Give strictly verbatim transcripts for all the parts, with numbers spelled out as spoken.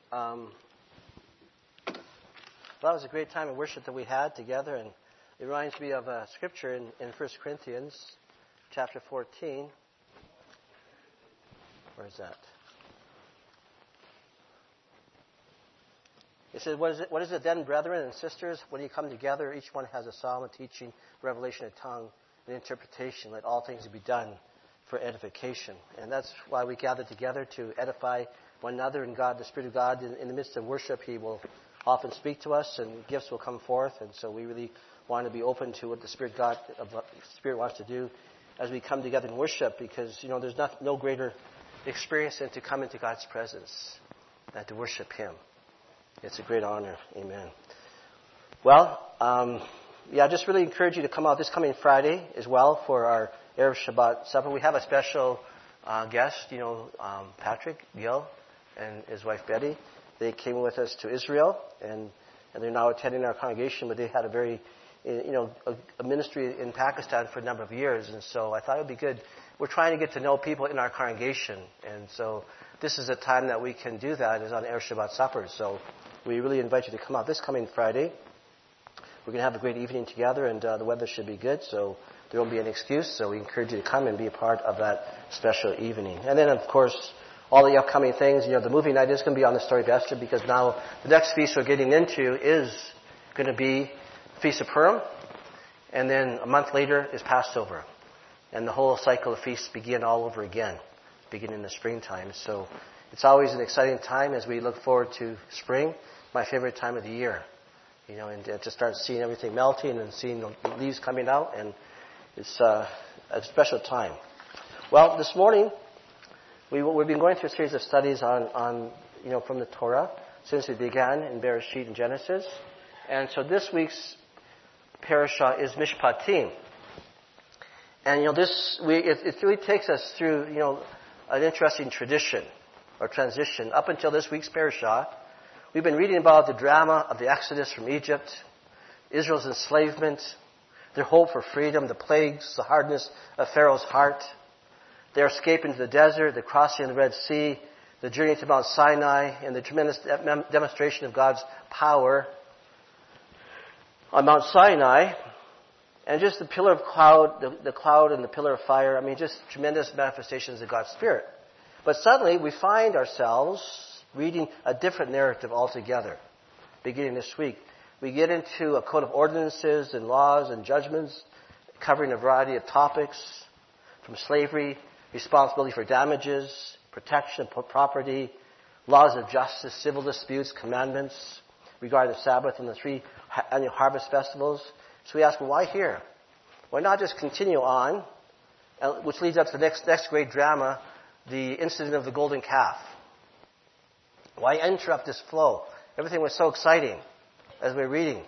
Um, well, that was a great time of worship that we had together, and it reminds me of a scripture in, in First Corinthians chapter fourteen. Where is that? It says, what is it, what is it then, brethren and sisters? When you come together, each one has a psalm, a teaching, revelation, a tongue, an interpretation. Let all things be done for edification. And that's why we gather together, to edify one another. And God, the Spirit of God, in, in the midst of worship, He will often speak to us, and gifts will come forth. And so we really want to be open to what the Spirit God, of the Spirit wants to do as we come together in worship, because, you know, there's not, no greater experience than to come into God's presence and to worship Him. It's a great honor. Amen. Well, um, yeah, I just really encourage you to come out this coming Friday as well for our Erev Shabbat supper. We have a special uh, guest, you know, um, Patrick Gill and his wife Betty. They came with us to Israel, and, and they're now attending our congregation, but they had a very, you know, a, a ministry in Pakistan for a number of years, and so I thought it would be good. We're trying to get to know people in our congregation, and so this is a time that we can do that, is on Erev Shabbat supper. So we really invite you to come out this coming Friday. We're going to have a great evening together, and uh, the weather should be good, so there won't be an excuse. So we encourage you to come and be a part of that special evening. And then, of course, all the upcoming things. You know, the movie night is going to be on the Story of Esther, because now the next feast we're getting into is going to be Feast of Purim, and then a month later is Passover. And the whole cycle of feasts begin all over again, beginning in the springtime. So it's always an exciting time as we look forward to spring, my favorite time of the year. You know, and to start seeing everything melting and seeing the leaves coming out, and it's uh, a special time. Well, this morning, we, we've been going through a series of studies on, on, you know, from the Torah since we began in Bereshit and Genesis. And so this week's parasha is Mishpatim. And, you know, this, we, it, it really takes us through, you know, an interesting tradition or transition. Up until this week's parasha, we've been reading about the drama of the Exodus from Egypt, Israel's enslavement, their hope for freedom, the plagues, the hardness of Pharaoh's heart, their escape into the desert, the crossing of the Red Sea, the journey to Mount Sinai, and the tremendous demonstration of God's power on Mount Sinai. And just the pillar of cloud, the, the cloud and the pillar of fire, I mean, just tremendous manifestations of God's Spirit. But suddenly we find ourselves reading a different narrative altogether, beginning this week. We get into a code of ordinances and laws and judgments covering a variety of topics, from slavery, responsibility for damages, protection of property, laws of justice, civil disputes, commandments regarding the Sabbath and the three annual harvest festivals. So we ask, well, why here? Why not just continue on, which leads up to the next, next great drama, the incident of the golden calf. Why interrupt this flow? Everything was so exciting as we were reading.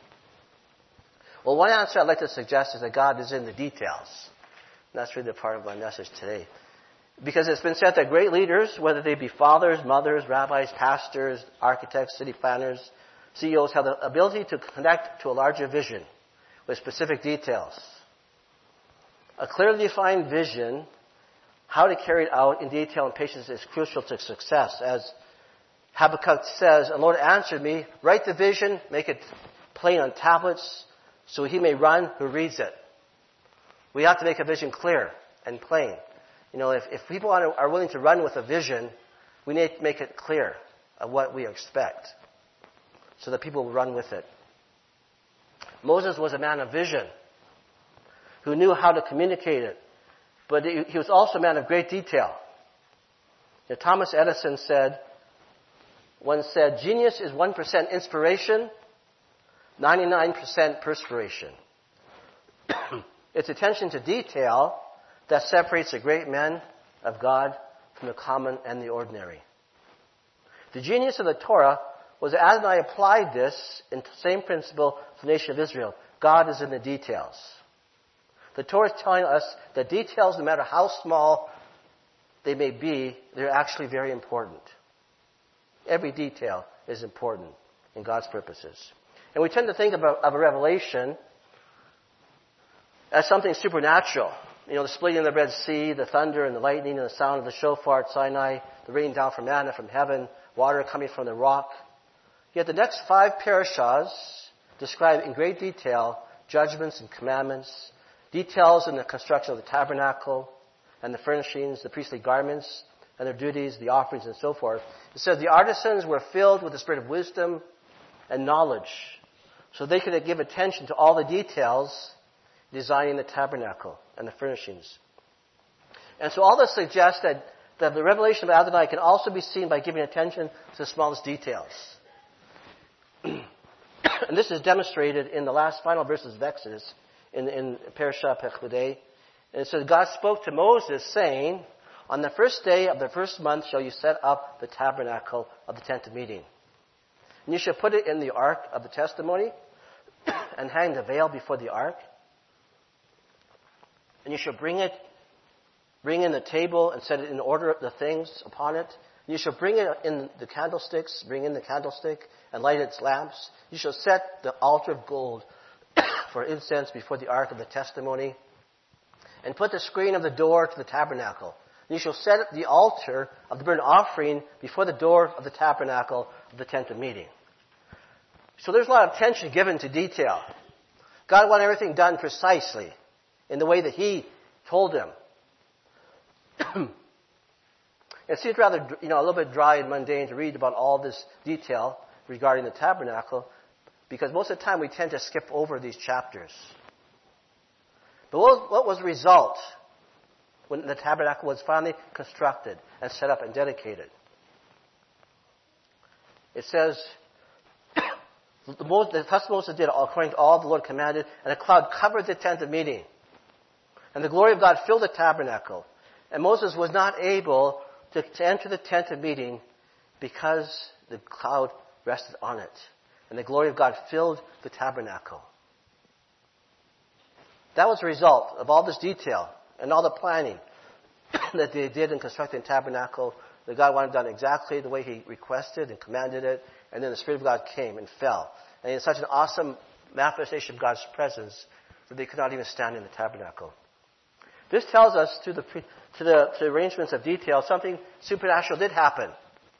Well, one answer I'd like to suggest is that God is in the details. And that's really the part of my message today. Because it's been said that great leaders, whether they be fathers, mothers, rabbis, pastors, architects, city planners, C E Os, have the ability to connect to a larger vision with specific details. A clearly defined vision, how to carry it out in detail and patience, is crucial to success. As Habakkuk says, "The Lord answered me, write the vision, make it plain on tablets, so he may run who reads it." We have to make a vision clear and plain. You know, if, if people are, are willing to run with a vision, we need to make it clear of what we expect, so that people will run with it. Moses was a man of vision, who knew how to communicate it, but he was also a man of great detail. You know, Thomas Edison said, once said, "Genius is one percent inspiration, ninety-nine percent perspiration." It's attention to detail that separates the great men of God from the common and the ordinary. The genius of the Torah was that Adonai applied this in the same principle to the nation of Israel. God is in the details. The Torah is telling us that details, no matter how small they may be, they're actually very important. Every detail is important in God's purposes. And we tend to think of a, of a revelation as something supernatural. You know, the splitting of the Red Sea, the thunder and the lightning and the sound of the shofar at Sinai, the raining down from manna from heaven, water coming from the rock. Yet the next five parashahs describe in great detail judgments and commandments, details in the construction of the tabernacle and the furnishings, the priestly garments and their duties, the offerings and so forth. It says the artisans were filled with the spirit of wisdom and knowledge, so they could give attention to all the details designing the tabernacle and the furnishings. And so all this suggests that, that the revelation of Adonai can also be seen by giving attention to the smallest details. And this is demonstrated in the last final verses of Exodus, in, in Parashah Pekudei. And it says, God spoke to Moses, saying, on the first day of the first month shall you set up the tabernacle of the tent of meeting. And you shall put it in the ark of the testimony, and hang the veil before the ark. And you shall bring it, bring in the table, and set it in order of the things upon it. And you shall bring it in the candlesticks, bring in the candlestick, and light its lamps. You shall set the altar of gold for incense before the ark of the testimony, and put the screen of the door to the tabernacle. And you shall set the altar of the burnt offering before the door of the tabernacle of the tent of meeting. So there's a lot of attention given to detail. God wanted everything done precisely in the way that He told him. It seems rather, you know, a little bit dry and mundane to read about all this detail regarding the tabernacle, because most of the time we tend to skip over these chapters. But what, what was the result when the tabernacle was finally constructed and set up and dedicated? It says, the, most, the thus Moses did according to all the Lord commanded, and a cloud covered the tent of meeting. And the glory of God filled the tabernacle. And Moses was not able to, to enter the tent of meeting because the cloud rested on it. And the glory of God filled the tabernacle. That was the result of all this detail and all the planning that they did in constructing the tabernacle. That God wanted done exactly the way He requested and commanded it. And then the Spirit of God came and fell. And in such an awesome manifestation of God's presence that they could not even stand in the tabernacle. This tells us, to the, to the, to the arrangements of detail, something supernatural did happen.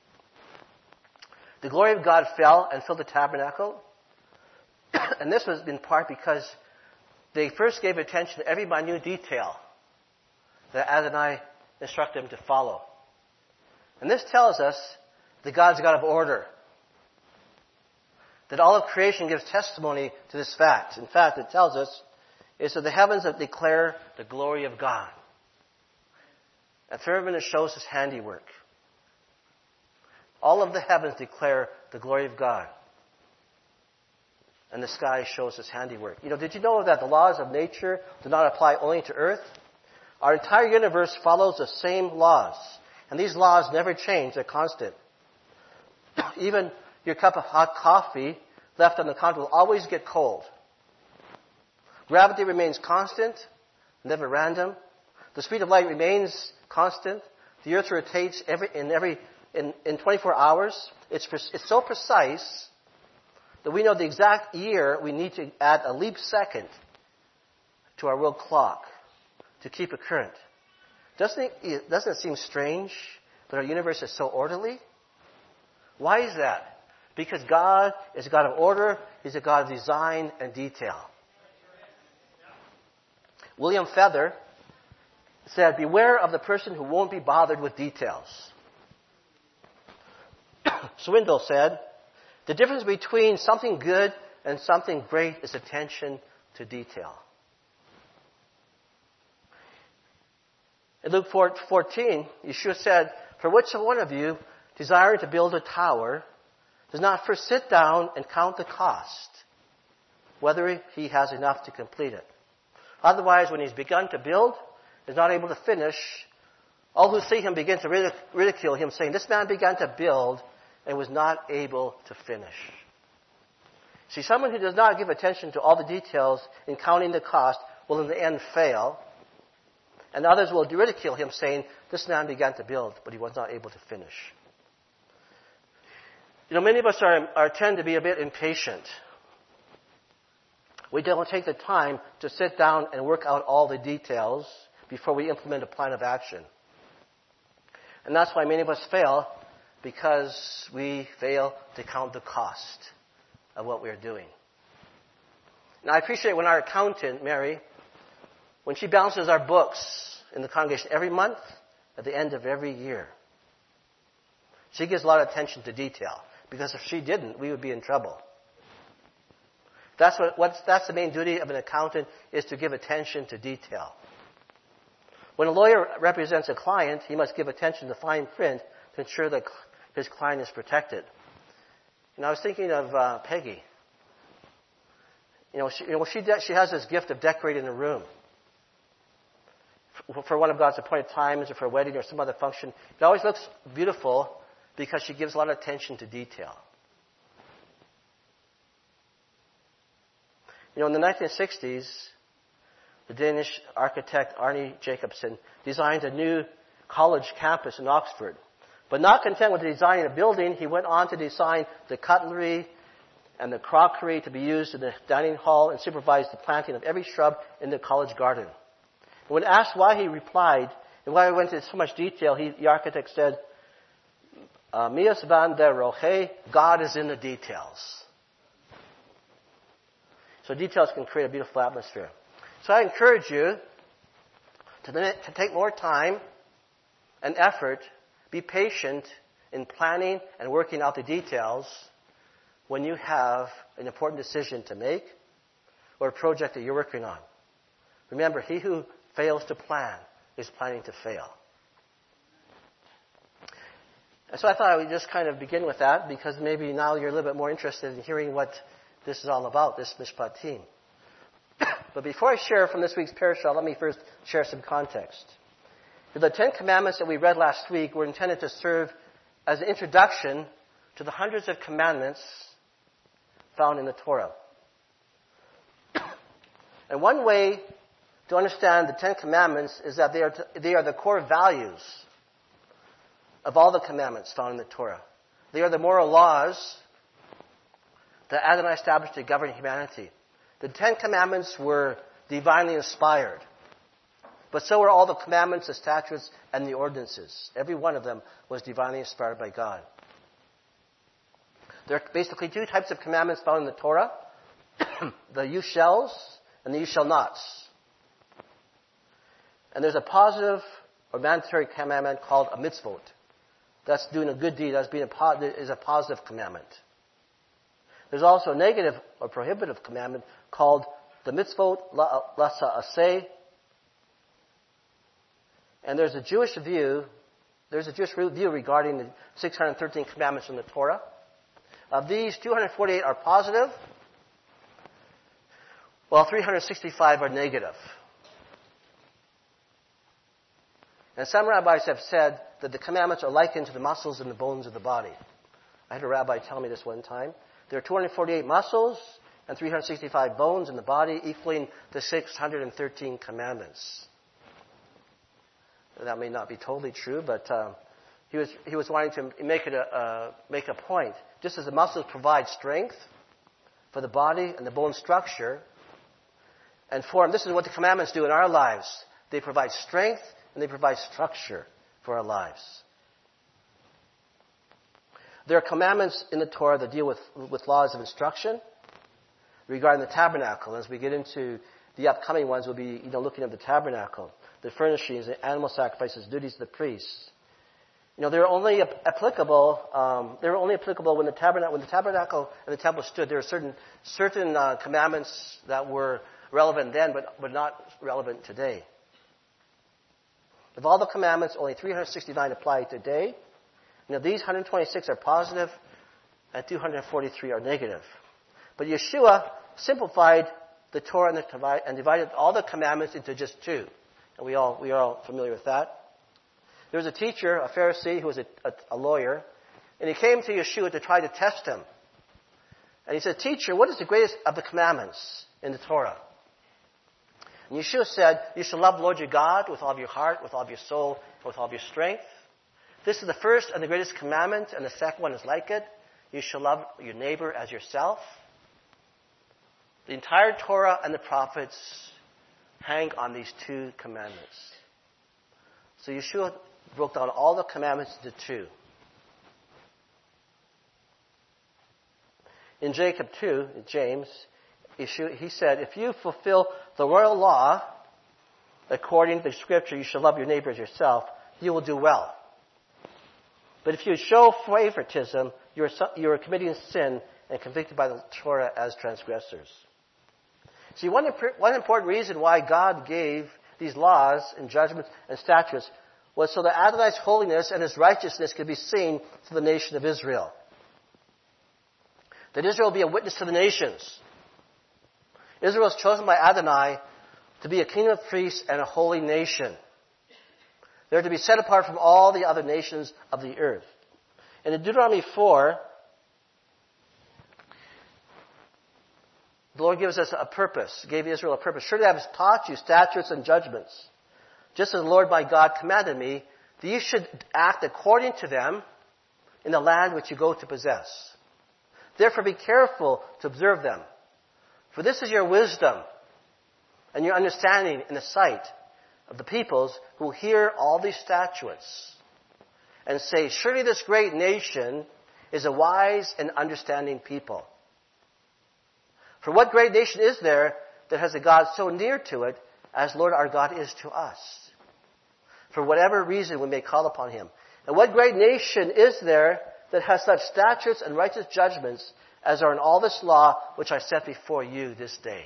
The glory of God fell and filled the tabernacle. And this was in part because they first gave attention to every minute detail that Adonai instructed them to follow. And this tells us that God's a God of order. That all of creation gives testimony to this fact. In fact, it tells us is that the heavens that declare the glory of God. A firmament shows His handiwork. All of the heavens declare the glory of God. And the sky shows His handiwork. You know, did you know that the laws of nature do not apply only to earth? Our entire universe follows the same laws. And these laws never change. They're constant. Even your cup of hot coffee left on the counter will always get cold. Gravity remains constant, never random. The speed of light remains constant. The earth rotates every, in, every, in, in twenty-four hours. It's, it's so precise that we know the exact year we need to add a leap second to our world clock to keep it current. Doesn't it, doesn't it seem strange that our universe is so orderly? Why is that? Because God is a God of order. He's a God of design and detail. William Feather said, beware of the person who won't be bothered with details. Swindoll said, the difference between something good and something great is attention to detail. In Luke fourteen, Yeshua said, for which one of you, desiring to build a tower, does not first sit down and count the cost, whether he has enough to complete it? Otherwise, when he's begun to build, is not able to finish, all who see him begin to ridicule him, saying, this man began to build and was not able to finish. See, someone who does not give attention to all the details in counting the cost will in the end fail. And others will ridicule him, saying, this man began to build, but he was not able to finish. You know, many of us are, are tend to be a bit impatient. We don't take the time to sit down and work out all the details before we implement a plan of action. And that's why many of us fail because we fail to count the cost of what we are doing. And I appreciate when our accountant, Mary, when she balances our books in the congregation every month, at the end of every year, she gives a lot of attention to detail. Because if she didn't, we would be in trouble. That's what, what's, that's the main duty of an accountant, is to give attention to detail. When a lawyer represents a client, he must give attention to fine print to ensure that his client is protected. And I was thinking of uh, Peggy. You know, she, you know she, de- she has this gift of decorating a room. For, for one of God's appointed times, or for a wedding, or some other function, it always looks beautiful because she gives a lot of attention to detail. You know, in the nineteen sixties, the Danish architect Arne Jacobsen designed a new college campus in Oxford. But not content with designing a building, he went on to design the cutlery and the crockery to be used in the dining hall and supervise the planting of every shrub in the college garden. And when asked why, he replied, and why he went into so much detail, he, the architect said, uh, Mies van der Rohe, God is in the details. So details can create a beautiful atmosphere. So I encourage you to, to take more time and effort, be patient in planning and working out the details when you have an important decision to make or a project that you're working on. Remember, he who fails to plan is planning to fail. And so I thought I would just kind of begin with that, because maybe now you're a little bit more interested in hearing what this is all about, this Mishpat team. But before I share from this week's parashah, let me first share some context. The Ten Commandments that we read last week were intended to serve as an introduction to the hundreds of commandments found in the Torah. And one way to understand the Ten Commandments is that they are, to, they are the core values of all the commandments found in the Torah. They are the moral laws that Adonai established to govern humanity. The Ten Commandments were divinely inspired. But so were all the commandments, the statutes, and the ordinances. Every one of them was divinely inspired by God. There are basically two types of commandments found in the Torah. The you shalls and the you shall nots. And there's a positive or mandatory commandment called a mitzvot. That's doing a good deed. That's being a, is a positive commandment. There's also a negative or prohibitive commandment called the mitzvot lasa aseh. And there's a Jewish view, there's a Jewish view regarding the six hundred thirteen commandments in the Torah. Of these, two hundred forty-eight are positive, while three hundred sixty-five are negative. And some rabbis have said that the commandments are likened to the muscles and the bones of the body. I had a rabbi tell me this one time. There are two hundred forty-eight muscles and three hundred sixty-five bones in the body, equaling the six hundred thirteen commandments. That may not be totally true, but uh, he was he was wanting to make it a uh, make a point. Just as the muscles provide strength for the body and the bone structure and form, this is what the commandments do in our lives. They provide strength and they provide structure for our lives. There are commandments in the Torah that deal with with laws of instruction regarding the tabernacle. As we get into the upcoming ones, we'll be you know looking at the tabernacle, the furnishings, the animal sacrifices, duties of the priests. You know, they're only applicable. Um, they were only applicable when the tabernacle, when the tabernacle and the temple stood. There are certain certain uh, commandments that were relevant then, but but not relevant today. Of all the commandments, only three hundred sixty-nine apply today. You know, these one hundred twenty-six are positive, and two hundred forty-three are negative. But Yeshua simplified the Torah and, the, and divided all the commandments into just two. And we all we are all familiar with that. There was a teacher, a Pharisee, who was a, a, a lawyer, and he came to Yeshua to try to test him. And he said, "Teacher, what is the greatest of the commandments in the Torah?" And Yeshua said, "You shall love the Lord your God with all of your heart, with all of your soul, and with all of your strength. This is the first and the greatest commandment, and the second one is like it. You shall love your neighbor as yourself." The entire Torah and the prophets hang on these two commandments. So Yeshua broke down all the commandments into two. In Jacob two, James, he said, if you fulfill the royal law, according to the scripture, you shall love your neighbor as yourself, you will do well. But if you show favoritism, you are, you are committing sin and convicted by the Torah as transgressors. See, one, one important reason why God gave these laws and judgments and statutes was so that Adonai's holiness and his righteousness could be seen to the nation of Israel. That Israel will be a witness to the nations. Israel is chosen by Adonai to be a kingdom of priests and a holy nation. They're to be set apart from all the other nations of the earth. And in Deuteronomy four, the Lord gives us a purpose, gave Israel a purpose. Surely I have taught you statutes and judgments, just as the Lord my God commanded me, that you should act according to them in the land which you go to possess. Therefore be careful to observe them. For this is your wisdom and your understanding in the sight of the peoples who hear all these statutes and say, surely this great nation is a wise and understanding people. For what great nation is there that has a God so near to it as Lord our God is to us? For whatever reason we may call upon him. And what great nation is there that has such statutes and righteous judgments as are in all this law which I set before you this day?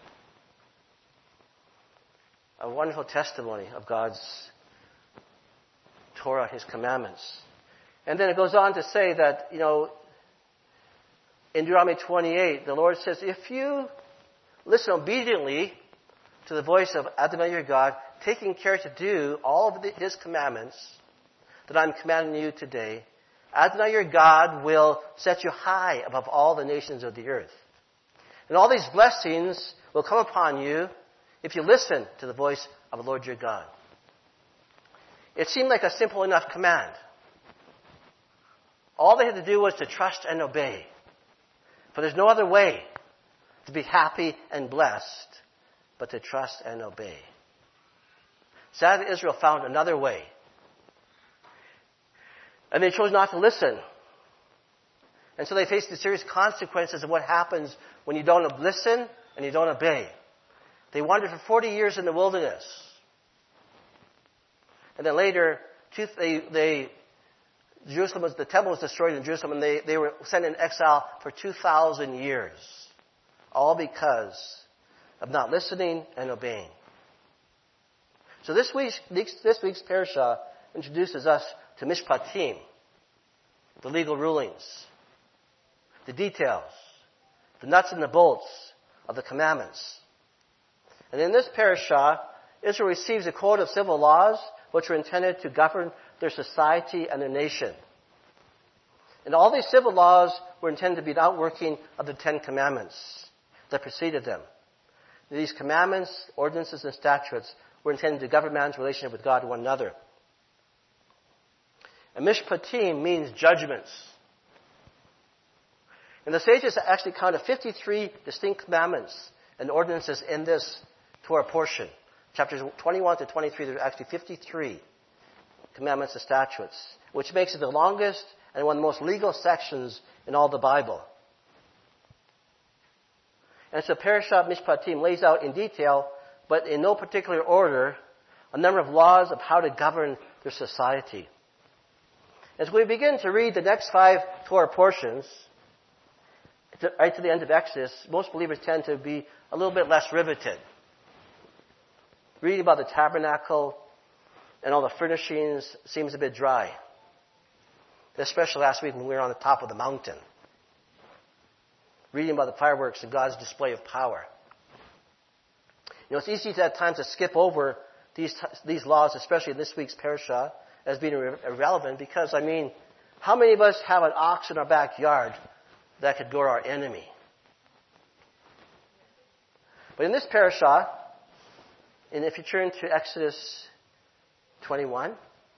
A wonderful testimony of God's Torah, his commandments. And then it goes on to say that, you know, in Deuteronomy twenty-eight, the Lord says, if you listen obediently to the voice of Adonai your God, taking care to do all of the, his commandments that I'm commanding you today, Adonai your God will set you high above all the nations of the earth. And all these blessings will come upon you if you listen to the voice of the Lord your God. It seemed like a simple enough command. All they had to do was to trust and obey. For there's no other way to be happy and blessed but to trust and obey. Sadly, Israel found another way. And they chose not to listen. And so they faced the serious consequences of what happens when you don't listen and you don't obey. They wandered for forty years in the wilderness. And then later, they, they, Jerusalem was, the temple was destroyed in Jerusalem, and they, they were sent in exile for two thousand years. All because of not listening and obeying. So this week's, this week's parasha introduces us to Mishpatim, the legal rulings, the details, the nuts and the bolts of the commandments. And in this parasha, Israel receives a code of civil laws which are intended to govern their society and their nation. And all these civil laws were intended to be the outworking of the Ten Commandments that preceded them. These commandments, ordinances, and statutes were intended to govern man's relationship with God and one another. And Mishpatim means judgments. And the sages actually counted fifty-three distinct commandments and ordinances in this Torah portion. Chapters twenty-one to twenty-three, there's actually fifty-three commandments and statutes, which makes it the longest and one of the most legal sections in all the Bible. And so Parashat Mishpatim lays out in detail, but in no particular order, a number of laws of how to govern their society. As we begin to read the next five Torah portions, right to the end of Exodus, most believers tend to be a little bit less riveted. Reading about the tabernacle and all the furnishings seems a bit dry. Especially last week when we were on the top of the mountain. Reading about the fireworks and God's display of power. You know, it's easy to, at times to skip over these these laws, especially in this week's parasha, as being irrelevant because, I mean, how many of us have an ox in our backyard that could go to our enemy? But in this parasha, and if you turn to Exodus twenty-one,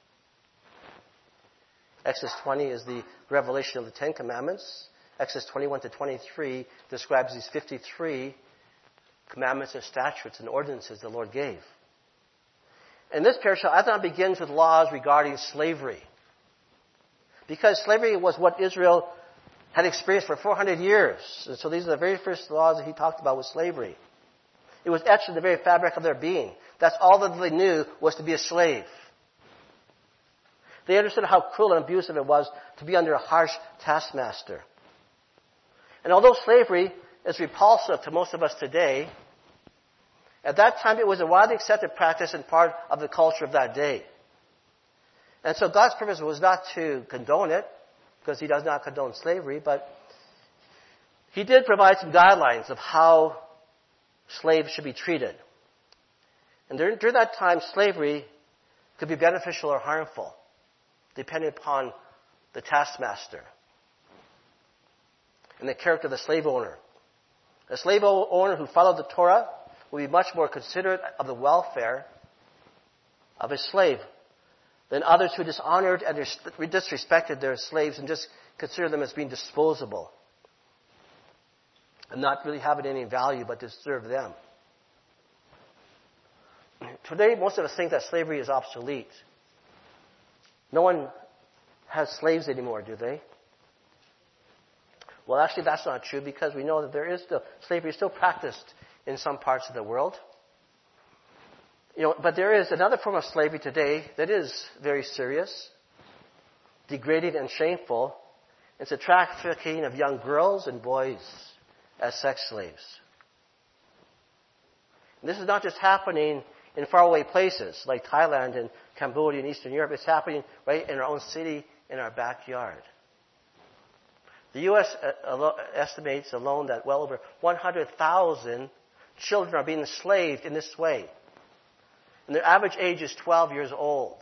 Exodus twenty is the revelation of the Ten Commandments. Exodus twenty-one to twenty-three describes these fifty-three commandments and statutes and ordinances the Lord gave. And this parasha, Adonai begins with laws regarding slavery. Because slavery was what Israel had experienced for four hundred years. And so these are the very first laws that he talked about with slavery. It was etched in the very fabric of their being. That's all that they knew, was to be a slave. They understood how cruel and abusive it was to be under a harsh taskmaster. And although slavery is repulsive to most of us today, at that time it was a widely accepted practice and part of the culture of that day. And so God's purpose was not to condone it, because he does not condone slavery, but he did provide some guidelines of how slaves should be treated. And during, during that time, slavery could be beneficial or harmful, depending upon the taskmaster and the character of the slave owner. A slave owner who followed the Torah would be much more considerate of the welfare of his slave than others who dishonored and disrespected their slaves and just considered them as being disposable and not really having any value but to serve them. Today, most of us think that slavery is obsolete. No one has slaves anymore, do they? Well, actually, that's not true, because we know that there is still, slavery is still practiced in some parts of the world. You know, but there is another form of slavery today that is very serious, degrading and shameful. It's the trafficking of young girls and boys as sex slaves. And this is not just happening in faraway places like Thailand and Cambodia and Eastern Europe. It's happening right in our own city, in our backyard. The U S estimates alone that well over one hundred thousand children are being enslaved in this way. And their average age is twelve years old.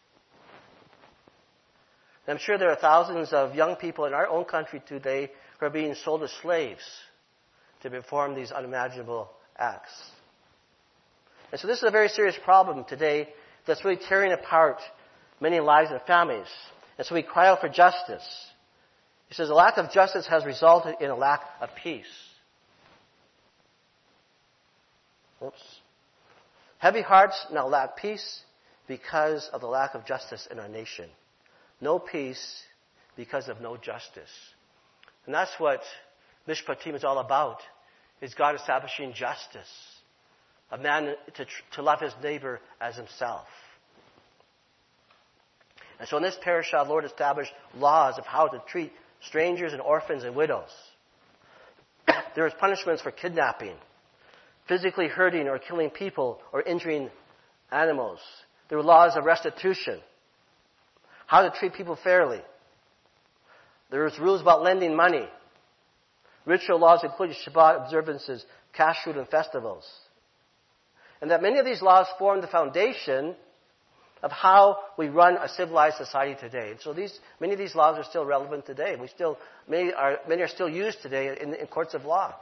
And I'm sure there are thousands of young people in our own country today who are being sold as slaves to perform these unimaginable acts. And so this is a very serious problem today that's really tearing apart many lives and families. And so we cry out for justice. He says, a lack of justice has resulted in a lack of peace. Oops. Heavy hearts now lack peace because of the lack of justice in our nation. No peace because of no justice. And that's what Mishpatim is all about, is God establishing justice. A man to, to love his neighbor as himself. And so in this parasha, the Lord established laws of how to treat strangers and orphans and widows. There is punishments for kidnapping, physically hurting or killing people or injuring animals. There were laws of restitution, how to treat people fairly. There was rules about lending money, ritual laws including Shabbat observances, kashrut, and festivals. And that many of these laws form the foundation of how we run a civilized society today. And so these, many of these laws are still relevant today. We still, many are, many are still used today in, in courts of law.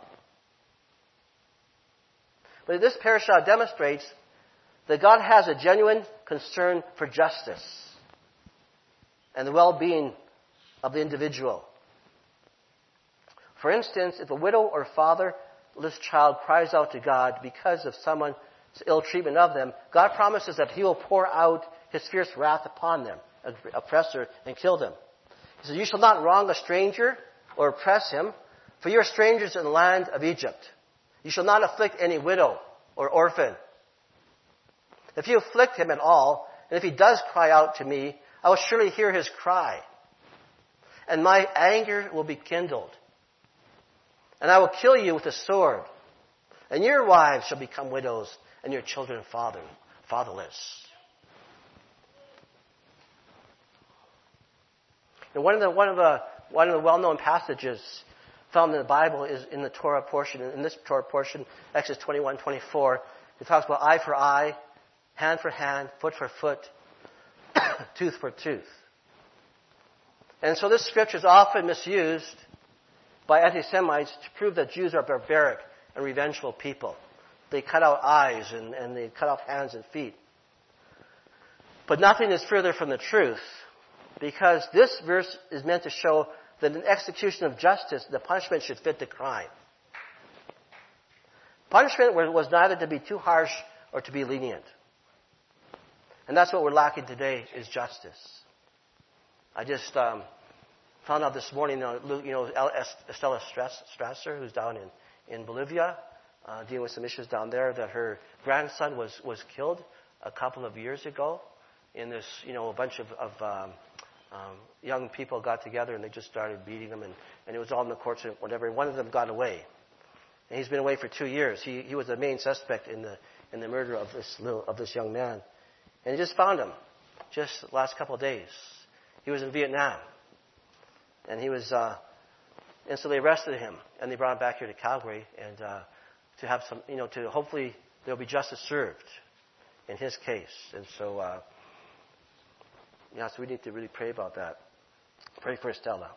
But this parasha demonstrates that God has a genuine concern for justice and the well-being of the individual. For instance, if a widow or fatherless child cries out to God because of someone's ill treatment of them, God promises that he will pour out his fierce wrath upon them, oppressor, and kill them. He says, you shall not wrong a stranger or oppress him, for you are strangers in the land of Egypt. You shall not afflict any widow or orphan. If you afflict him at all, and if he does cry out to me, I will surely hear his cry, and my anger will be kindled. And I will kill you with a sword, and your wives shall become widows, and your children father, fatherless. And one of the one of the one of the well-known passages found in the Bible is in the Torah portion. In this Torah portion, Exodus twenty-one twenty-four, it talks about eye for eye, hand for hand, foot for foot, tooth for tooth. And so this scripture is often misused by anti-Semites to prove that Jews are barbaric and revengeful people. They cut out eyes and, and they cut off hands and feet. But nothing is further from the truth, because this verse is meant to show that in execution of justice, the punishment should fit the crime. Punishment was neither to be too harsh or to be lenient. And that's what we're lacking today, is justice. I just um, found out this morning, you know, Estella Strasser, who's down in, in Bolivia, uh, dealing with some issues down there, that her grandson was, was killed a couple of years ago in this, you know, a bunch of, of um, um, young people got together and they just started beating him, and, and it was all in the courts and whatever. And one of them got away. And he's been away for two years. He, he was the main suspect in the, in the murder of this little, of this young man. And they just found him just the last couple of days. He was in Vietnam. And he was, uh, instantly arrested him. And they brought him back here to Calgary and, uh, to have some, you know, to hopefully there'll be justice served in his case. And so, uh, yeah, so we need to really pray about that. Pray for Estella.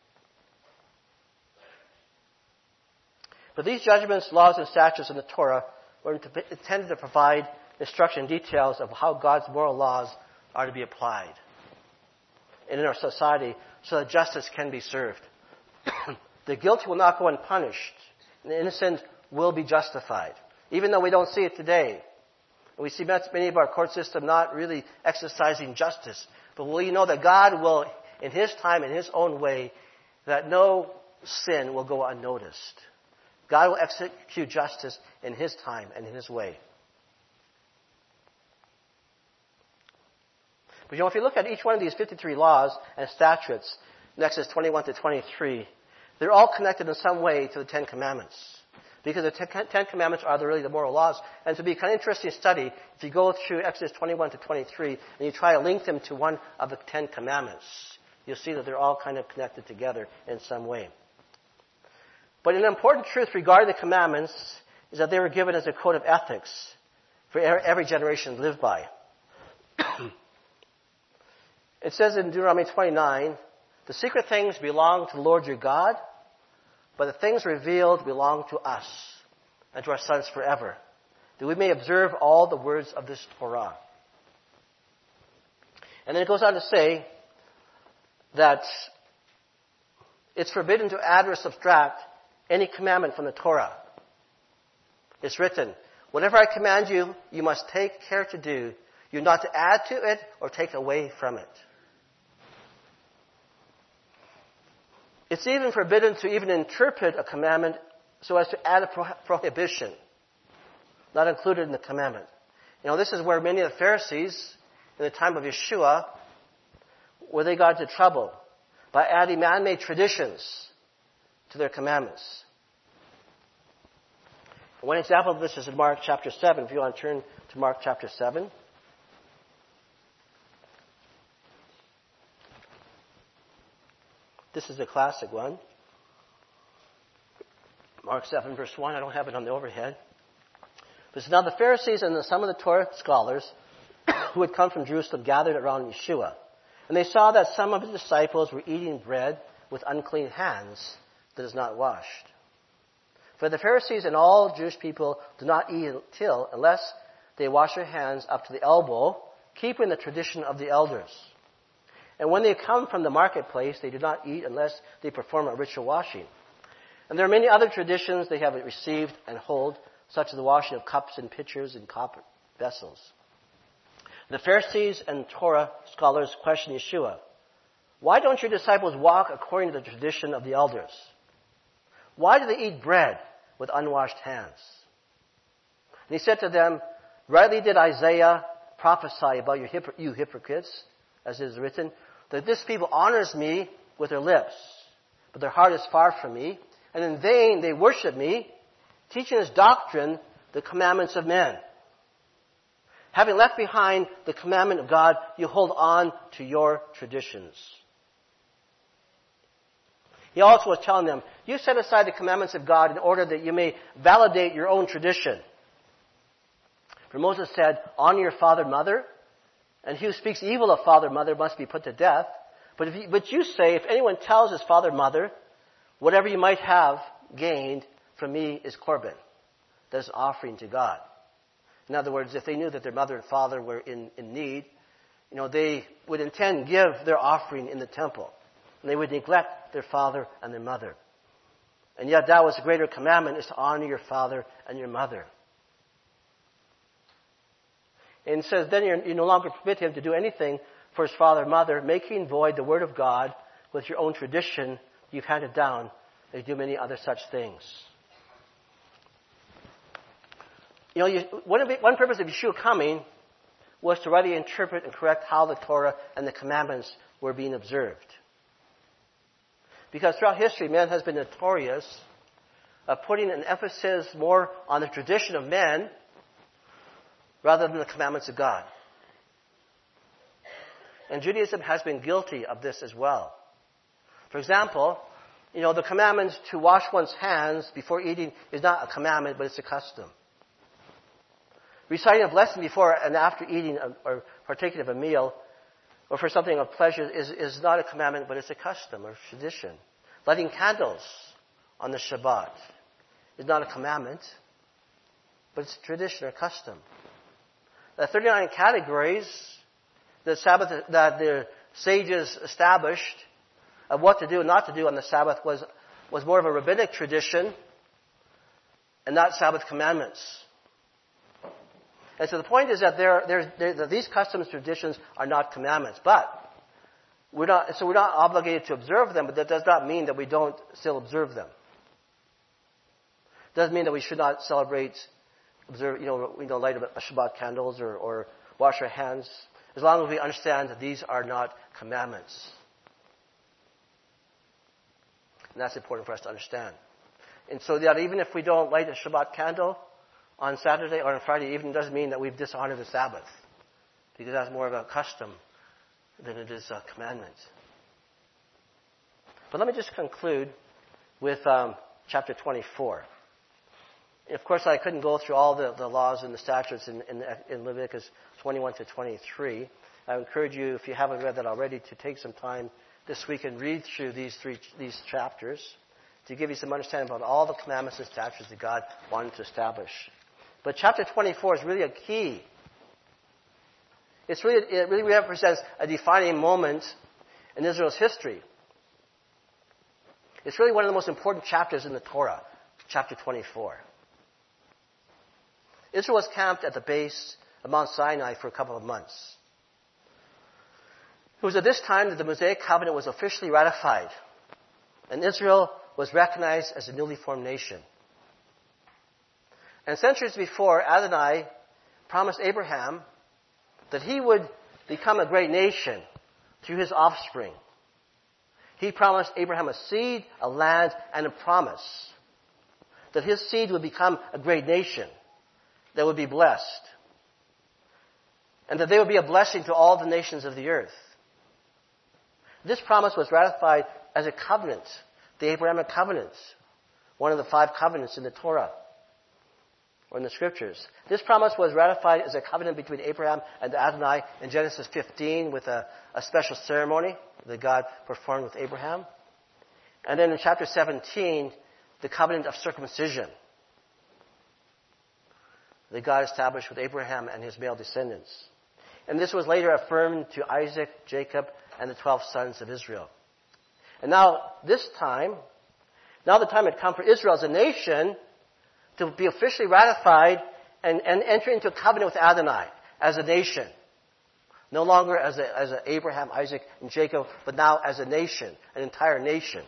But these judgments, laws, and statutes in the Torah were intended to provide instruction details of how God's moral laws are to be applied and in our society so that justice can be served. The guilty will not go unpunished, and the innocent will be justified, even though we don't see it today. We see many of our court system not really exercising justice. But will you know that God will, in His time, in His own way, that no sin will go unnoticed. God will execute justice in His time and in His way. But you know, if you look at each one of these fifty-three laws and statutes, in Exodus twenty-one to twenty-three, they're all connected in some way to the Ten Commandments. Because the Ten Commandments are the, really the moral laws. And to be kind of interesting study, if you go through Exodus twenty-one to twenty-three and you try to link them to one of the Ten Commandments, you'll see that they're all kind of connected together in some way. But an important truth regarding the commandments is that they were given as a code of ethics for every generation to live by. It says in Deuteronomy twenty-nine, the secret things belong to the Lord your God, but the things revealed belong to us and to our sons forever, that we may observe all the words of this Torah. And then it goes on to say that it's forbidden to add or subtract any commandment from the Torah. It's written, whatever I command you, you must take care to do. You're not to add to it or take away from it. It's even forbidden to even interpret a commandment so as to add a pro- prohibition, not included in the commandment. You know, this is where many of the Pharisees in the time of Yeshua, where they got into trouble by adding man-made traditions to their commandments. One example of this is in Mark chapter seven. If you want to turn to Mark chapter seven. This is a classic one. Mark seven, verse one. I don't have it on the overhead. But now the Pharisees and the, some of the Torah scholars who had come from Jerusalem gathered around Yeshua. And they saw that some of his disciples were eating bread with unclean hands that is not washed. For the Pharisees and all Jewish people do not eat till unless they wash their hands up to the elbow, keeping the tradition of the elders. And when they come from the marketplace, they do not eat unless they perform a ritual washing. And there are many other traditions they have received and hold, such as the washing of cups and pitchers and copper vessels. The Pharisees and Torah scholars question Yeshua, why don't your disciples walk according to the tradition of the elders? Why do they eat bread with unwashed hands? And he said to them, rightly did Isaiah prophesy about you, hypocr- you hypocrites, as it is written, that this people honors me with their lips, but their heart is far from me, and in vain they worship me, teaching as doctrine the commandments of men. Having left behind the commandment of God, you hold on to your traditions. He also was telling them, you set aside the commandments of God in order that you may validate your own tradition. For Moses said, honor your father and mother, and he who speaks evil of father and mother must be put to death. But, if you, but you say, if anyone tells his father and mother, whatever you might have gained from me is korban. That is an offering to God. In other words, if they knew that their mother and father were in, in need, you know, they would intend to give their offering in the temple. And they would neglect their father and their mother. And yet that was a greater commandment, is to honor your father and your mother. And it says, then you no longer permit him to do anything for his father and mother, making void the word of God with your own tradition you've handed down, they do many other such things. You know, you, one, of the, one purpose of Yeshua coming was to rightly interpret and correct how the Torah and the commandments were being observed. Because throughout history, man has been notorious of putting an emphasis more on the tradition of men rather than the commandments of God. And Judaism has been guilty of this as well. For example, you know, the commandments to wash one's hands before eating is not a commandment, but it's a custom. Reciting a blessing before and after eating or partaking of a meal or for something of pleasure is, is not a commandment, but it's a custom or tradition. Lighting candles on the Shabbat is not a commandment, but it's a tradition or custom. The thirty-nine categories the Sabbath that the sages established of what to do and not to do on the Sabbath was, was more of a rabbinic tradition and not Sabbath commandments. And so the point is that there, there, there, that these customs traditions are not commandments, but we're not. So we're not obligated to observe them. But that does not mean that we don't still observe them. It doesn't mean that we should not celebrate, observe, you know, you know, light Shabbat candles or, or wash our hands, as long as we understand that these are not commandments. And that's important for us to understand. And so that even if we don't light a Shabbat candle on Saturday or on Friday evening, doesn't mean that we've dishonored the Sabbath, because that's more of a custom than it is a commandment. But let me just conclude with um, chapter twenty-four. Of course, I couldn't go through all the, the laws and the statutes in, in, in Leviticus twenty-one to twenty-three. I encourage you, if you haven't read that already, to take some time this week and read through these three these chapters to give you some understanding about all the commandments and statutes that God wanted to establish. But chapter twenty-four is really a key. It's really, it really represents a defining moment in Israel's history. It's really one of the most important chapters in the Torah, chapter twenty-four. Israel was camped at the base of Mount Sinai for a couple of months. It was at this time that the Mosaic covenant was officially ratified, and Israel was recognized as a newly formed nation. And centuries before, Adonai promised Abraham that he would become a great nation through his offspring. He promised Abraham a seed, a land, and a promise that his seed would become a great nation that would be blessed, and that they would be a blessing to all the nations of the earth. This promise was ratified as a covenant, the Abrahamic covenant, one of the five covenants in the Torah or in the scriptures. This promise was ratified as a covenant between Abraham and Adonai in Genesis fifteen with a, a special ceremony that God performed with Abraham. And then in chapter seventeen, the covenant of circumcision that God established with Abraham and his male descendants. And this was later affirmed to Isaac, Jacob, and the twelve sons of Israel. And now, this time, now the time had come for Israel as a nation to be officially ratified and, and enter into a covenant with Adonai as a nation. No longer as a, as a Abraham, Isaac, and Jacob, but now as a nation, an entire nation.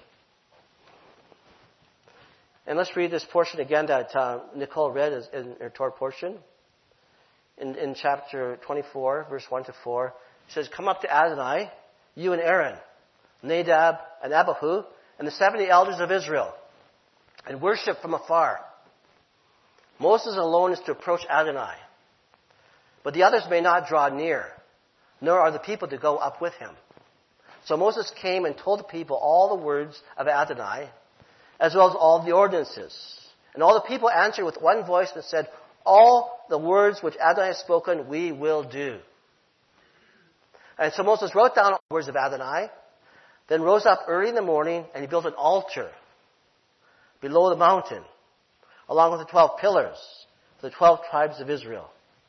And let's read this portion again that uh, Nicole read in her Torah portion. In, in chapter twenty-four, verse one to four, it says, "Come up to Adonai, you and Aaron, Nadab and Abihu, and the seventy elders of Israel, and worship from afar. Moses alone is to approach Adonai, but the others may not draw near, nor are the people to go up with him." So Moses came and told the people all the words of Adonai, as well as all the ordinances. And all the people answered with one voice and said, "All the words which Adonai has spoken, we will do." And so Moses wrote down all the words of Adonai, then rose up early in the morning, and he built an altar below the mountain, along with the twelve pillars for the twelve tribes of Israel.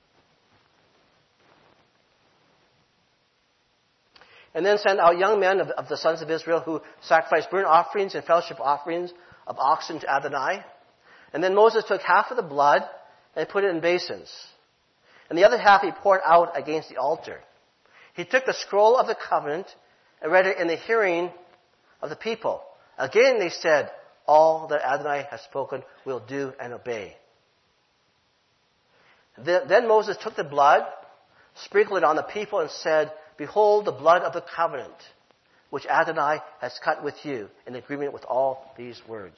And then sent out young men of, of the sons of Israel who sacrificed burnt offerings and fellowship offerings of oxen to Adonai. And then Moses took half of the blood and put it in basins, and the other half he poured out against the altar. He took the scroll of the covenant and read it in the hearing of the people. Again they said, all that Adonai has spoken we'll do and obey. Then, then Moses took the blood, sprinkled it on the people, and said, behold the blood of the covenant, which Adonai has cut with you, in agreement with all these words.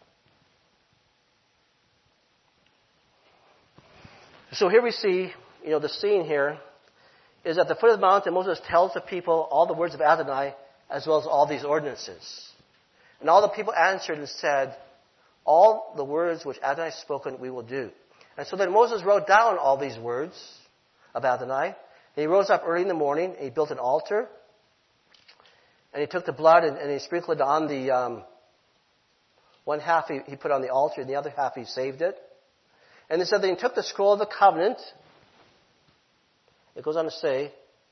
So here we see, you know, the scene here is at the foot of the mountain, Moses tells the people all the words of Adonai, as well as all these ordinances. And all the people answered and said, all the words which Adonai has spoken we will do. And so then Moses wrote down all these words of Adonai. And he rose up early in the morning, and he built an altar. And he took the blood and, and he sprinkled it on the, um, one half he, he put on the altar, and the other half he saved it. And it said that he took the scroll of the covenant. It goes on to say,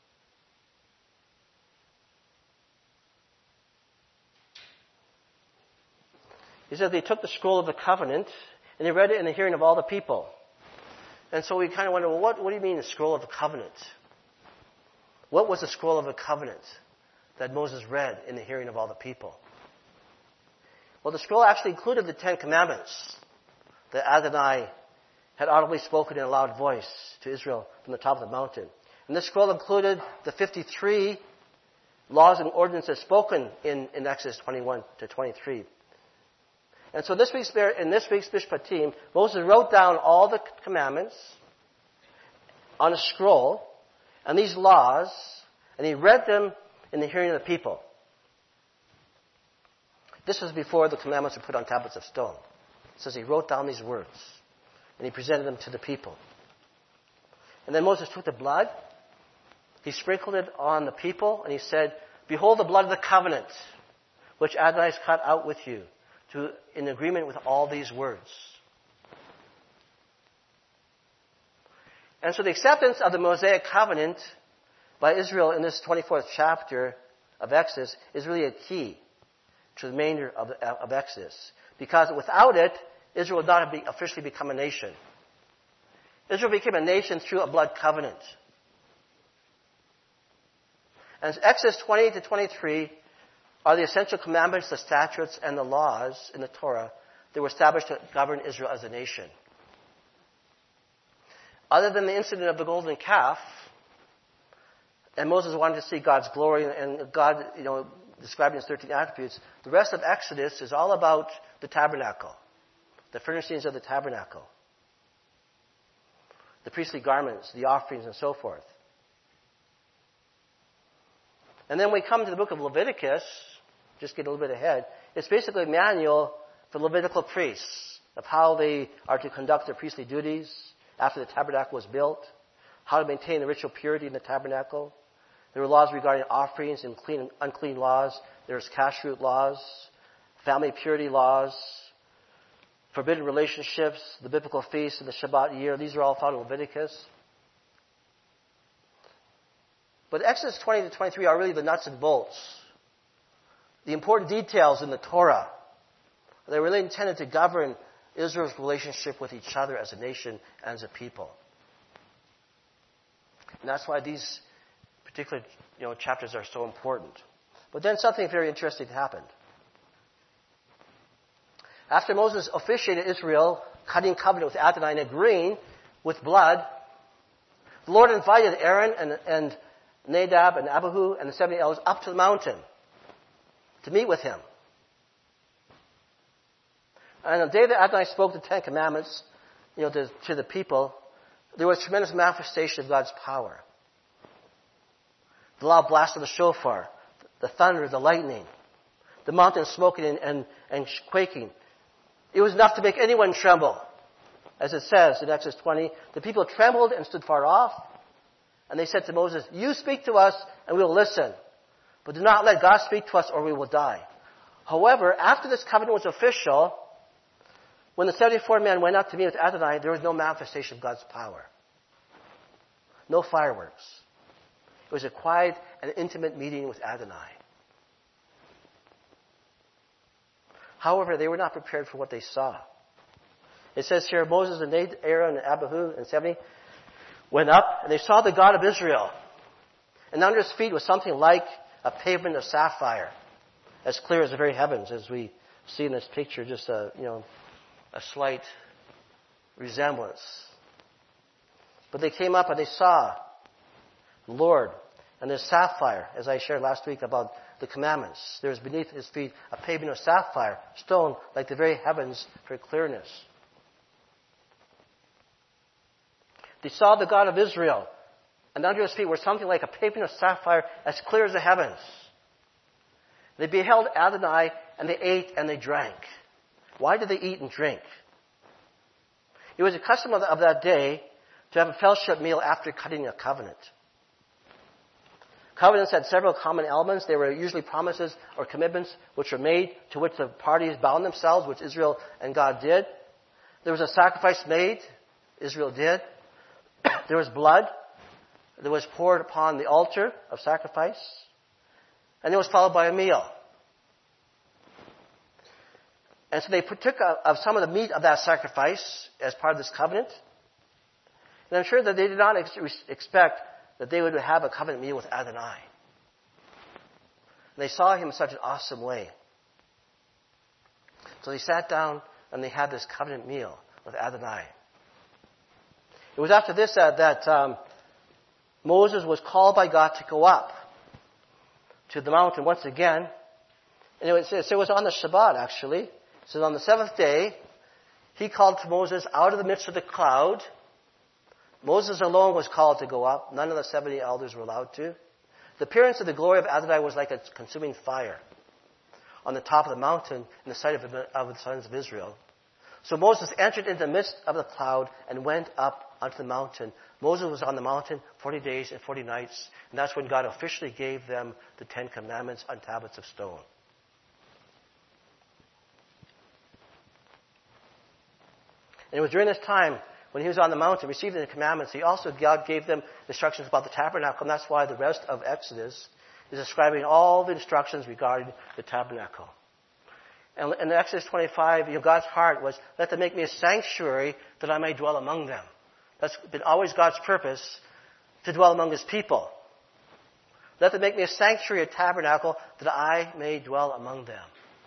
he said that he took the scroll of the covenant and he read it in the hearing of all the people. And so we kind of wonder, well, what, what do you mean the scroll of the covenant? What was the scroll of the covenant that Moses read in the hearing of all the people? Well, the scroll actually included the Ten Commandments that Adonai had audibly spoken in a loud voice to Israel from the top of the mountain. And this scroll included the fifty-three laws and ordinances spoken in, in Exodus twenty-one to twenty-three. And so this week's, in this week's Mishpatim, Moses wrote down all the commandments on a scroll and these laws, and he read them in the hearing of the people. This was before the commandments were put on tablets of stone. It says he wrote down these words, and he presented them to the people. And then Moses took the blood, he sprinkled it on the people, and he said, behold the blood of the covenant, which Adonai has cut out with you, to, in agreement with all these words. And so the acceptance of the Mosaic covenant by Israel in this twenty-fourth chapter of Exodus is really a key to the remainder of, the, of Exodus. Because without it, Israel would not have be, officially become a nation. Israel became a nation through a blood covenant. And Exodus twenty to twenty-three are the essential commandments, the statutes, and the laws in the Torah that were established to govern Israel as a nation. Other than the incident of the golden calf, and Moses wanted to see God's glory, and God, you know, describing his thirteen attributes, the rest of Exodus is all about the tabernacle, the furnishings of the tabernacle, the priestly garments, the offerings, and so forth. And then we come to the book of Leviticus, just get a little bit ahead. It's basically a manual for Levitical priests of how they are to conduct their priestly duties after the tabernacle was built, how to maintain the ritual purity in the tabernacle. There were laws regarding offerings and clean and unclean laws. There's kashrut laws, family purity laws, forbidden relationships, the biblical feasts, and the Shabbat year. These are all found in Leviticus. But Exodus twenty to twenty-three are really the nuts and bolts, the important details in the Torah. They're really intended to govern Israel's relationship with each other as a nation and as a people. And that's why these particular, you know, chapters are so important. But then something very interesting happened. After Moses officiated Israel, cutting covenant with Adonai and agreeing with blood, the Lord invited Aaron and, and Nadab and Abihu and the seventy elders up to the mountain to meet with him. And on the day that Adonai spoke the Ten Commandments, you know, to, to the people, there was tremendous manifestation of God's power. The loud blast of the shofar, the thunder, the lightning, the mountain smoking and, and, and quaking. It was enough to make anyone tremble. As it says in Exodus twenty, the people trembled and stood far off. And they said to Moses, you speak to us and we will listen. But do not let God speak to us or we will die. However, after this covenant was official, when the seventy-four men went out to meet with Adonai, there was no manifestation of God's power. No fireworks. It was a quiet and intimate meeting with Adonai. However, they were not prepared for what they saw. It says here, Moses and Aaron and Abihu and seventy went up, and they saw the God of Israel. And under his feet was something like a pavement of sapphire. as clear as the very heavens, as we see in this picture, just a, you know, a slight resemblance. But they came up and they saw the Lord, and there's sapphire, as I shared last week about the commandments. There's beneath his feet a pavement of sapphire, stone like the very heavens for clearness. They saw the God of Israel, and under his feet were something like a pavement of sapphire as clear as the heavens. They beheld Adonai, and they ate and they drank. Why did they eat and drink? It was a custom of, of that day to have a fellowship meal after cutting a covenant. Covenants had several common elements. They were usually promises or commitments which were made to which the parties bound themselves, which Israel and God did. There was a sacrifice made. Israel did. There was blood that was poured upon the altar of sacrifice. And it was followed by a meal. And so they took of some of the meat of that sacrifice as part of this covenant. And I'm sure that they did not ex- expect that they would have a covenant meal with Adonai. And they saw him in such an awesome way. So they sat down and they had this covenant meal with Adonai. It was after this uh, that um, Moses was called by God to go up to the mountain once again. And it was, it was on the Shabbat, actually. It says on the seventh day, he called to Moses out of the midst of the cloud. Moses alone was called to go up. None of the seventy elders were allowed to. The appearance of the glory of Adonai was like a consuming fire on the top of the mountain in the sight of the, of the sons of Israel. So Moses entered into the midst of the cloud and went up onto the mountain. Moses was on the mountain forty days and forty nights, and that's when God officially gave them the Ten Commandments on tablets of stone. And it was during this time when he was on the mountain receiving the commandments, he also, God gave them instructions about the tabernacle, and that's why the rest of Exodus is describing all the instructions regarding the tabernacle. And in Exodus twenty-five, you know, God's heart was, let them make me a sanctuary that I may dwell among them. That's been always God's purpose, to dwell among his people. Let them make me a sanctuary, a tabernacle, that I may dwell among them.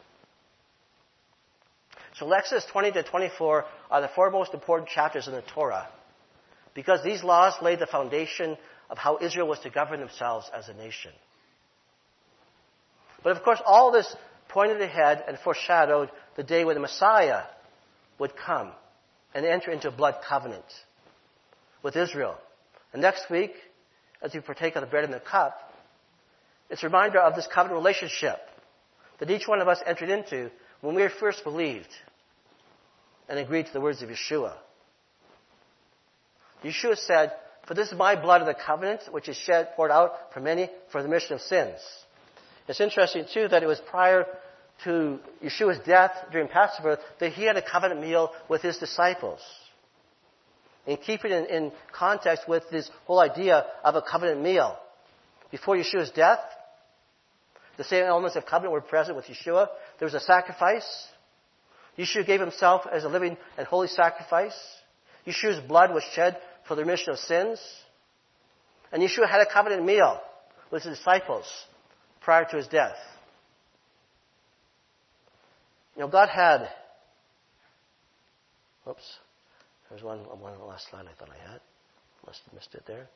So Exodus twenty to twenty-four are the four most important chapters in the Torah, because these laws laid the foundation of how Israel was to govern themselves as a nation. But of course, all this pointed ahead and foreshadowed the day when the Messiah would come and enter into a blood covenant with Israel. And next week, as we partake of the bread and the cup, it's a reminder of this covenant relationship that each one of us entered into when we first believed and agreed to the words of Yeshua. Yeshua said, "For this is my blood of the covenant, which is shed, poured out for many for the remission of sins." It's interesting, too, that it was prior to Yeshua's death during Passover that he had a covenant meal with his disciples. And keep it in, in context with this whole idea of a covenant meal. Before Yeshua's death, the same elements of covenant were present with Yeshua. There was a sacrifice. Yeshua gave himself as a living and holy sacrifice. Yeshua's blood was shed for the remission of sins. And Yeshua had a covenant meal with his disciples prior to his death. You know, God had... Oops. There's one, one on the last slide I thought I had. Must have missed it there.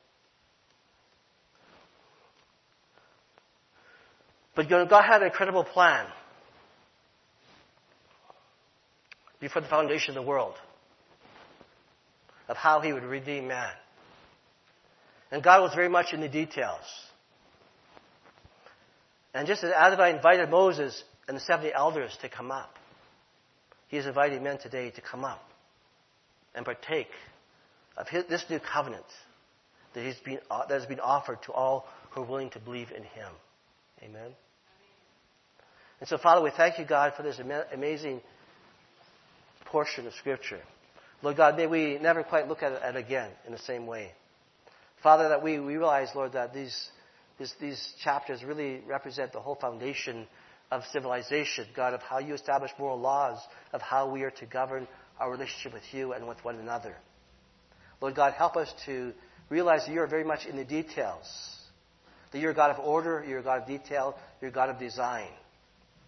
But God had an incredible plan before the foundation of the world of how he would redeem man. And God was very much in the details. And just as Adonai invited Moses and the seventy elders to come up, he is inviting men today to come up and partake of his, this new covenant that, he's been, uh, that has been offered to all who are willing to believe in him. Amen? And so, Father, we thank you, God, for this ama- amazing portion of Scripture. Lord God, may we never quite look at it, at it again in the same way. Father, that we, we realize, Lord, that these, these, these chapters really represent the whole foundation of civilization, God, of how you establish moral laws, of how we are to govern our relationship with you and with one another. Lord God, help us to realize that you are very much in the details. That you're a God of order, you're a God of detail, you're a God of design.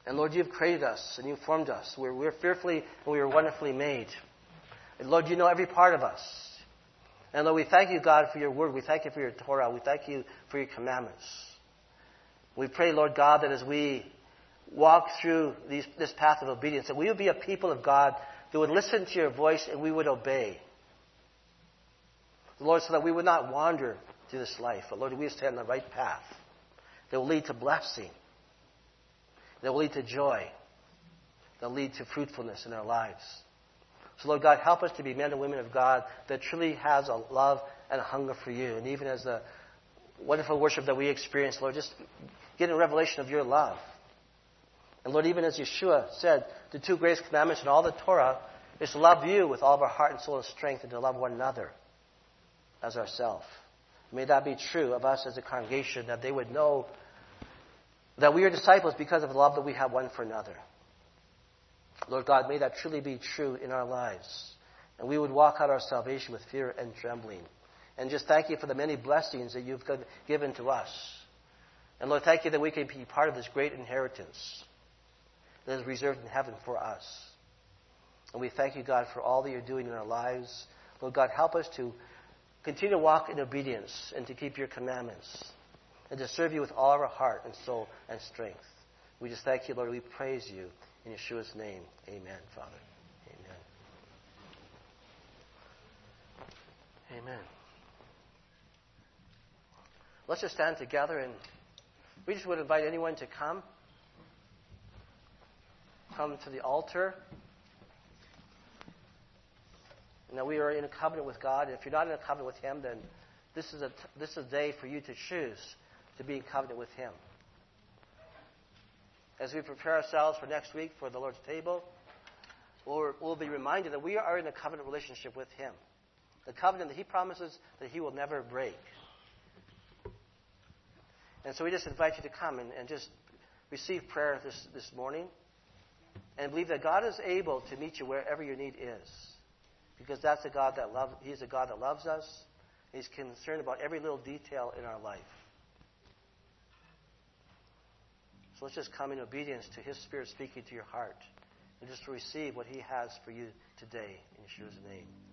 And Lord, you've created us and you've formed us. We're, we're fearfully and we were wonderfully made. And Lord, you know every part of us. And Lord, we thank you, God, for your word. We thank you for your Torah. We thank you for your commandments. We pray, Lord God, that as we walk through these, this path of obedience, that we would be a people of God that would listen to your voice and we would obey. Lord, so that we would not wander through this life, but Lord, we would stay on the right path that will lead to blessing, that will lead to joy, that will lead to fruitfulness in our lives. So, Lord God, help us to be men and women of God that truly has a love and a hunger for you. And even as the wonderful worship that we experience, Lord, just get a revelation of your love. And Lord, even as Yeshua said, the two greatest commandments in all the Torah is to love you with all of our heart and soul and strength, and to love one another as ourselves. May that be true of us as a congregation, that they would know that we are disciples because of the love that we have one for another. Lord God, may that truly be true in our lives. And we would walk out our salvation with fear and trembling. And just thank you for the many blessings that you've given to us. And Lord, thank you that we can be part of this great inheritance that is reserved in heaven for us. And we thank you, God, for all that you're doing in our lives. Lord God, help us to continue to walk in obedience and to keep your commandments and to serve you with all of our heart and soul and strength. We just thank you, Lord. We praise you in Yeshua's name. Amen, Father. Amen. Amen. Let's just stand together, and we just would invite anyone to come. Come to the altar. Now, we are in a covenant with God. And if you're not in a covenant with Him, then this is a this is a day for you to choose to be in covenant with Him. As we prepare ourselves for next week for the Lord's table, we'll, we'll be reminded that we are in a covenant relationship with Him. The covenant that He promises that He will never break. And so we just invite you to come and, and just receive prayer this, this morning and believe that God is able to meet you wherever your need is. Because that's a God that loves, He's a God that loves us. He's concerned about every little detail in our life. So let's just come in obedience to His Spirit speaking to your heart and just to receive what He has for you today in Yeshua's name.